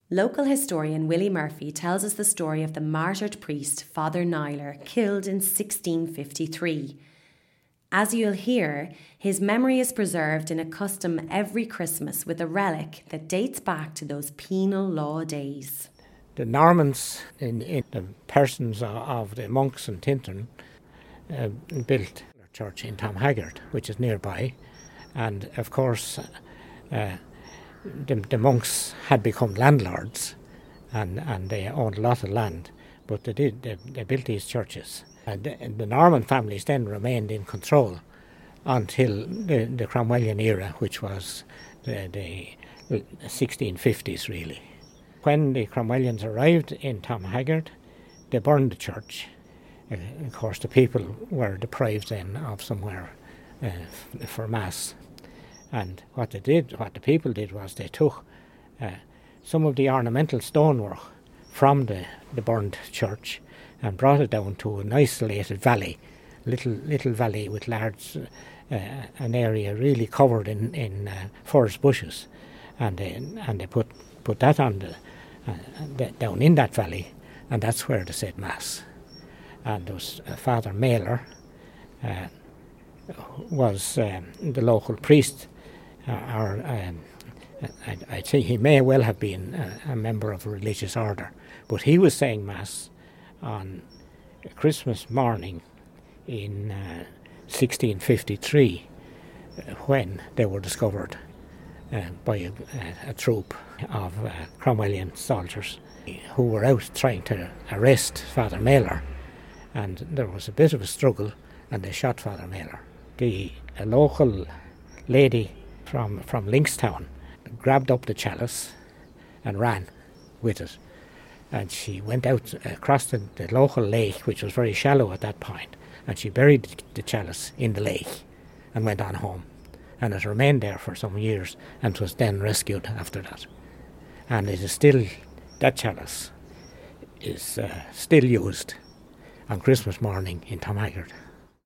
Local historian Willie Murphy tells us the story of the martyred priest Father Niler, killed in 1653. As you'll hear, his memory is preserved in a custom every Christmas with a relic that dates back to those penal law days. The Normans, in the persons of the monks in Tintern, built a church in Tom Haggard, which is nearby, and of course the monks had become landlords and they owned a lot of land, but they built these churches. The Norman families then remained in control until the Cromwellian era, which was the 1650s really. When the Cromwellians arrived in Tom Haggard, they burned the church. Of course, the people were deprived then of somewhere for Mass. And what the people did was they took some of the ornamental stonework from the burned church and brought it down to an isolated valley, little valley with large, an area really covered in forest bushes, and they put that on down in that valley, and that's where they said Mass. And there was Father Mailer was the local priest, or I'd say he may well have been a member of a religious order, but he was saying Mass on Christmas morning in 1653 when they were discovered by a troop of Cromwellian soldiers who were out trying to arrest Father Mailer, and there was a bit of a struggle and they shot Father Mailer. A local lady from Linkstown grabbed up the chalice and ran with it, and she went out across the local lake, which was very shallow at that point, and she buried the chalice in the lake and went on home, and it remained there for some years and was then rescued after that. And it is still, that chalice is still used on Christmas morning in Tom Haggard.